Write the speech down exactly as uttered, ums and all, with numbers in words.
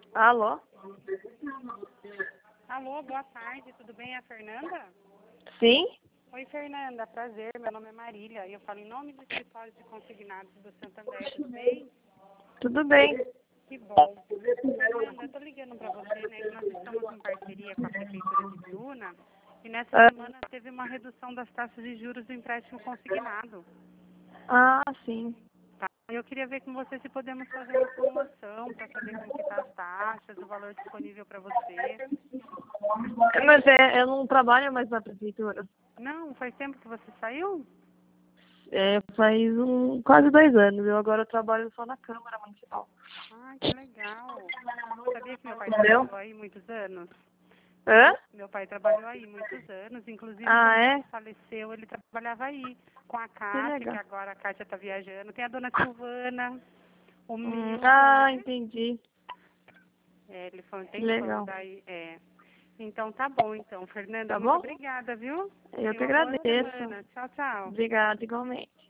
Alô? Alô, boa tarde, tudo bem? É a Fernanda? Sim? Oi, Fernanda, prazer, meu nome é Marília e eu falo em nome do escritório de consignados do Santander, tudo bem? Tudo bem. Que bom. Fernanda, eu tô ligando para você, né, que nós estamos em parceria com a Prefeitura de Biúna e nessa Ah, semana teve uma redução das taxas de juros do empréstimo consignado. ah, sim. Tá? Eu queria ver com você se podemos fazer uma simulação para saber como que tá as taxas, o valor disponível para você. Mas é, eu não trabalho mais na prefeitura. Não, faz tempo que você saiu? É, faz um, quase dois anos. Eu agora trabalho só na Câmara Municipal. Ah, que legal. Sabia que meu pai Entendeu? trabalhou aí muitos anos? Hã? Meu pai trabalhou aí muitos anos, inclusive Ah, quando ele é? faleceu, ele trabalhava aí com a Que Kátia, que legal. agora a Kátia está viajando, tem a dona Silvana, o Hum, Milton, ah, né? entendi. É, ele foi um Que tempão legal. daí, é. Então tá bom, então. Fernanda, Tá muito bom? obrigada, viu? Eu Tenha que uma boa agradeço. semana. Tchau, tchau. Obrigada, igualmente.